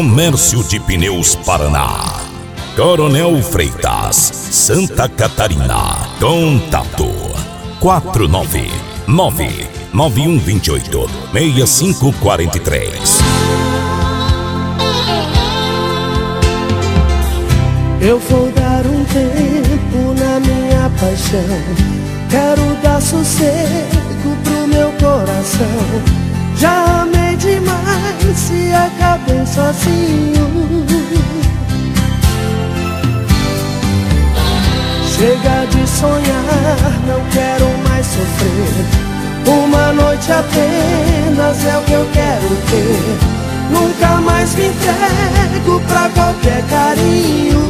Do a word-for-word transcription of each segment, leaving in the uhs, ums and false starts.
Comércio de Pneus Paraná, Coronel Freitas, Santa Catarina. Contato quatro nove nove nove um dois oito seis cinco quatro três. Eu vou dar um tempo na minha paixão, quero dar sossego pro meu coração. Já amei demais e acabei sozinho. Chega de sonhar, não quero mais sofrer. Uma noite apenas é o que eu quero ter. Nunca mais me entrego pra qualquer carinho.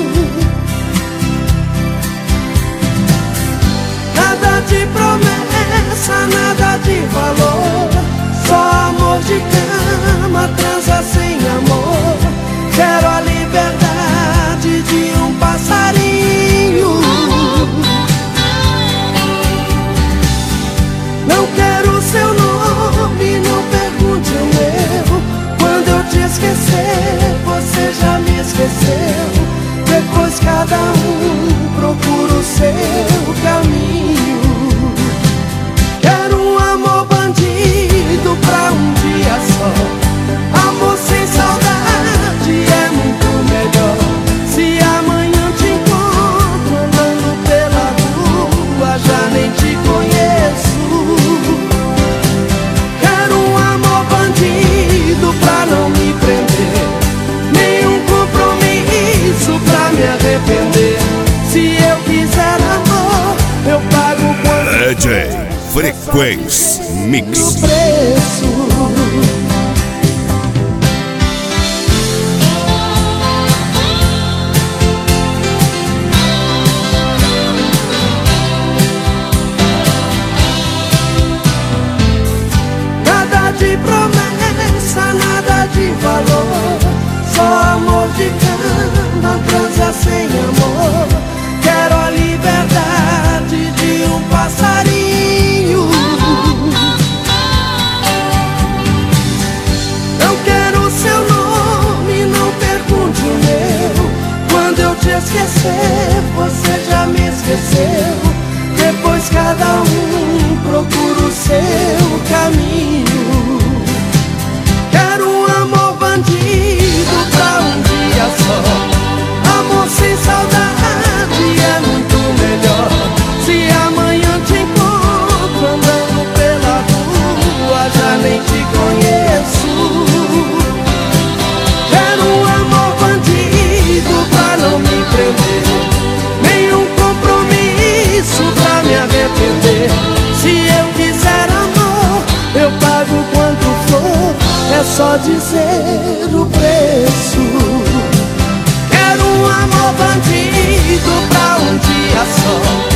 Nada de promessa, nada de valor. Só amor de cama, transa sem amor. Quero a liberdade de um passarinho. Não quero seu nome, não pergunte o meu. Quando eu te esquecer, você já me esqueceu. Depois cada um procura o seu caminho. Quero um amor bandido pra um dia só. Amor sem saudade é muito melhor. Se amanhã te encontro andando pela rua, já nem te conheço. Quero um amor bandido pra não me prender, nenhum compromisso pra me arrepender. Se eu quiser amor, eu pago quanto D J Frequência Mix. preço. Nada de promessa, nada de valor. Só amor de cama, transa sem amor. Quero a liberdade de um passarinho. Não quero seu nome, não pergunte o meu. Quando eu te esquecer, você já me esqueceu. Depois cada um procura o seu caminho. Quero um amor bandido pra um dia só. Amor sem saudade é muito melhor. Se amanhã te encontro andando pela rua, já nem te conheço. Quero um amor bandido pra não me prender, nenhum compromisso pra me arrepender. Se eu quiser amor, eu pago quanto for, é só dizer o preço. Quero um amor bandido pra um dia só.